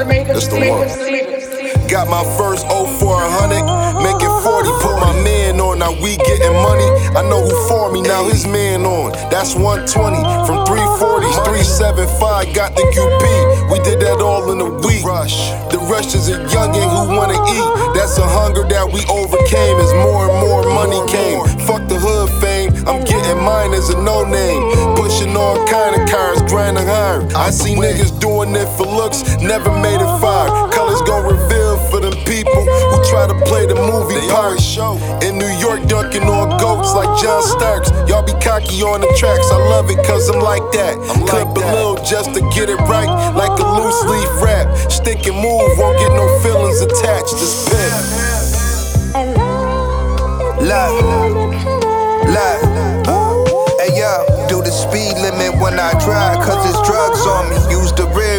That's the one. Got my first 0 for 100, making 40, put my man on, now we getting money. I know who for me, now his man on. That's 120, from 340s, 375, got the QP. We did that all in a week. The rush is a youngin' who wanna eat. That's a hunger that we overcame as more and more money came. Fuck the hood fame, I'm getting mine as a no-name. Pushing all kind of cars, grinding hard. I see niggas doing it for looks, never made it fire. Colors gon' reveal for them people who try to play the movie part. In New York, dunking on goats like John Starks. Y'all be cocky on the tracks, I love it cause I'm like that. Clip a little just to get it right, like a loose leaf rap. Stick and move, won't get no feelings attached. This pimp. Hey yo, do the speed limit when I drive, cause it's drugs on me.